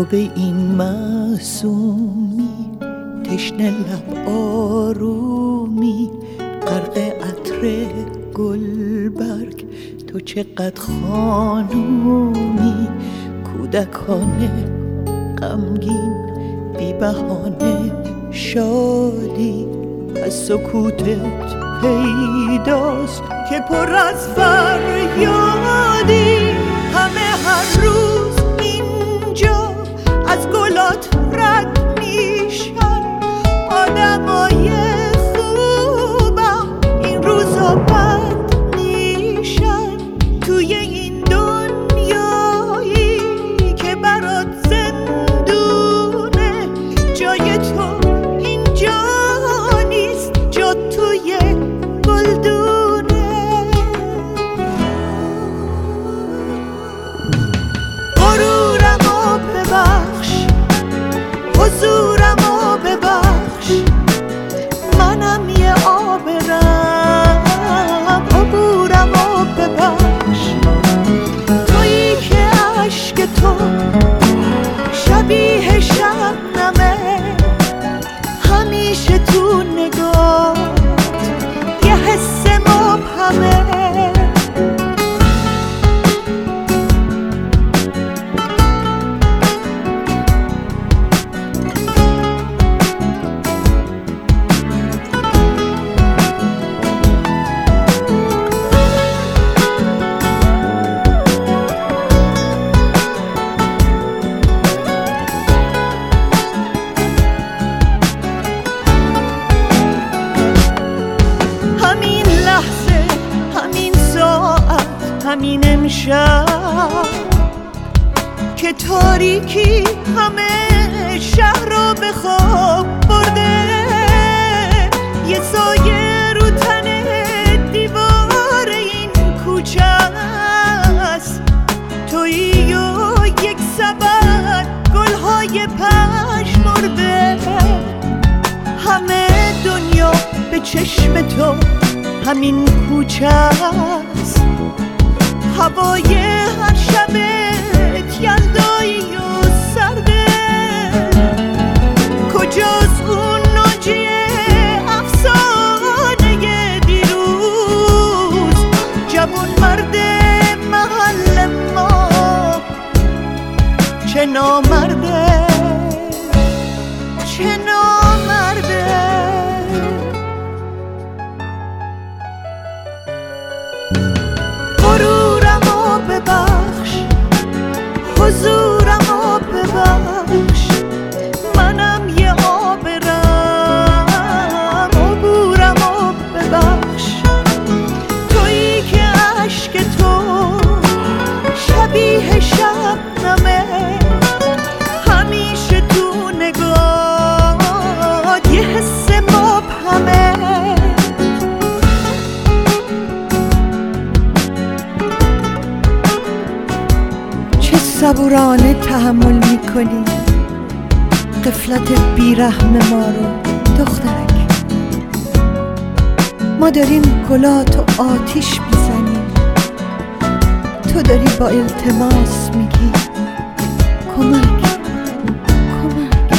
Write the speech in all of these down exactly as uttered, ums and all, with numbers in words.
تو به این معصومی، تشنه لب آرومی، غرق عطر گلبرگ، تو چقدر خانومی. کودکانه غمگین، بی بهانه شادی، از سکوتت پیداست که پر از فریادی. همه هر روز اینجا از گلات رد میشن، آدمای خوبم این روزا بد میشن. توی این دنیایی که برات زندونه، جای تو اینجا نیست، جا توی گلدونه. غرورمو ببخش، حضورمو ببخش، منم یه آبرم، عبورمو ببخش. تویی که عشق تو شبیه شبنمه، همیشه تو نگاه یه حس مبهمه. همین امشب که تاریکی همه شهر رو به خواب برده، یه سایه رو تن دیوار این کوچه است. تویی و یک سبد گلهای پژمرده، همه دنیا به چشم تو همین کوچه است. هوای هر شبت یلدایی و سرده، کجاست اون ناجیه افسانه دیروز؟ جوان مرد محل ما چه نامرده، چه نامرده. غرورمو ببخش، حضورمو ببخش، منم یه آبرم، عبورمو ببخش. تویی که عشق تو شبیه شبنمه، همیشه تو نگاه یه حس مبهمه. صبورانه تحمل میکنی غفلت بیرحم ما رو دخترک. ما داریم گلاتو آتیش میزنیم، تو داری با التماس میگی کمک کمک.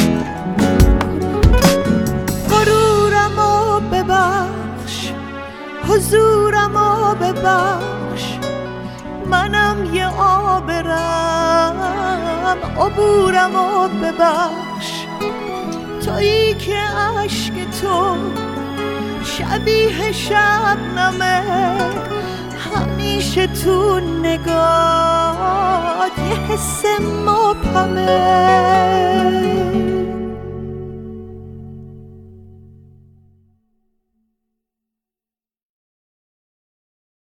غرورمو ببخش، حضورمو ببخش، منم یه آبرم، عبورمو ببخش. تویی که عشق تو شبیه شبنمه، همیشه تو نگاه یه حس مبهمه.